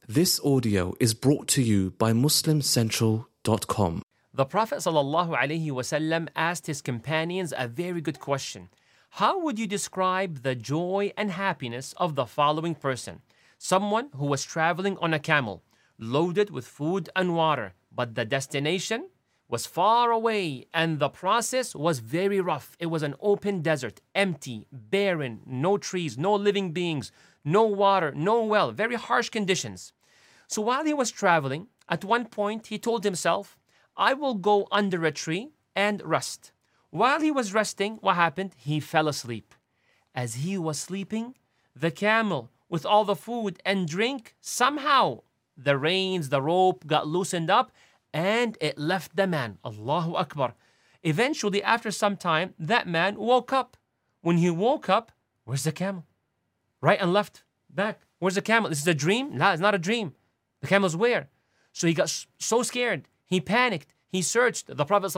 This audio is brought to you by MuslimCentral.com. The Prophet ﷺ asked his companions a very good question. How would you describe the joy and happiness of the following person? Someone who was traveling on a camel, loaded with food and water, but the destination was far away and the process was very rough. It was an open desert, empty, barren, no trees, no living beings, no water, no well, very harsh conditions. So while he was traveling, at one point he told himself, I will go under a tree and rest. While he was resting, what happened? He fell asleep. As he was sleeping, the camel, with all the food and drink, somehow the reins, the rope got loosened up and it left the man. Allahu Akbar. Eventually, after some time, that man woke up. When he woke up, where's the camel? Right and left, back. Where's the camel? This is a dream? No, it's not a dream. The camel's where? So he got so scared. He panicked. He searched. The Prophet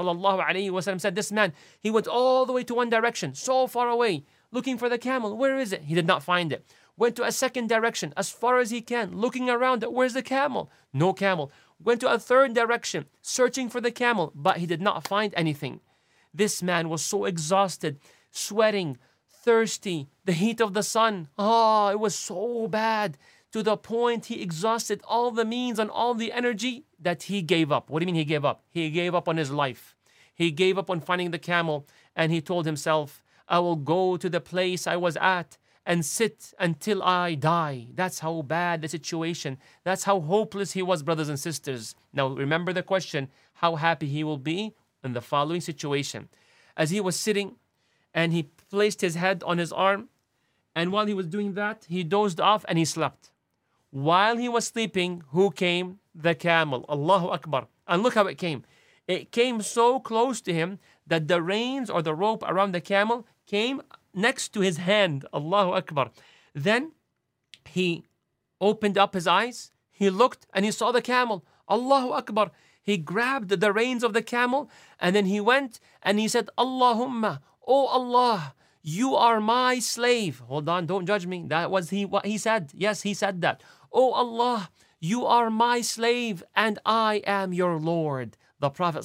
ﷺ said, this man, he went all the way to one direction, so far away, looking for the camel. Where is it? He did not find it. Went to a second direction, as far as he can, looking around. Where's the camel? No camel. Went to a third direction, searching for the camel, but he did not find anything. This man was so exhausted, sweating, thirsty, the heat of the sun. It was so bad, to the point he exhausted all the means and all the energy that he gave up. What do you mean he gave up? He gave up on his life. He gave up on finding the camel, and he told himself, I will go to the place I was at and sit until I die. That's how bad the situation. That's how hopeless he was, brothers and sisters. Now remember the question, how happy he will be in the following situation. As he was sitting and he placed his head on his arm, and while he was doing that, he dozed off and he slept. While he was sleeping, who came? The camel. Allahu Akbar. And look how it came. It came so close to him that the reins or the rope around the camel came next to his hand. Allahu Akbar. Then he opened up his eyes. He looked and he saw the camel. Allahu Akbar. He grabbed the reins of the camel and then he went and he said, Allahumma, oh Allah, you are my slave. Hold on, don't judge me. That was what he said. Yes, he said that. Oh Allah, you are my slave and I am your Lord. The Prophet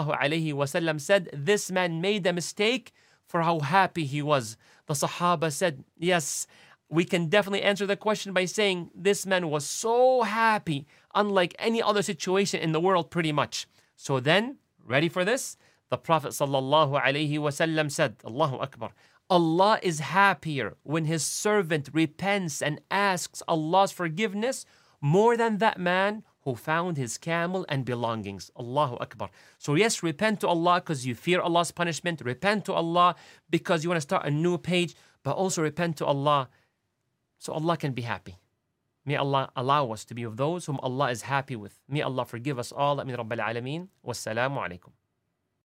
ﷺ said, this man made a mistake for how happy he was. The Sahaba said, yes, we can definitely answer the question by saying this man was so happy, unlike any other situation in the world pretty much. So then, ready for this? The Prophet ﷺ said, Allahu Akbar, Allah is happier when his servant repents and asks Allah's forgiveness more than that man who found his camel and belongings. Allahu Akbar. So yes, repent to Allah because you fear Allah's punishment. Repent to Allah because you want to start a new page. But also repent to Allah so Allah can be happy. May Allah allow us to be of those whom Allah is happy with. May Allah forgive us all. Amin Rabbil Alameen. Wassalamu alaikum.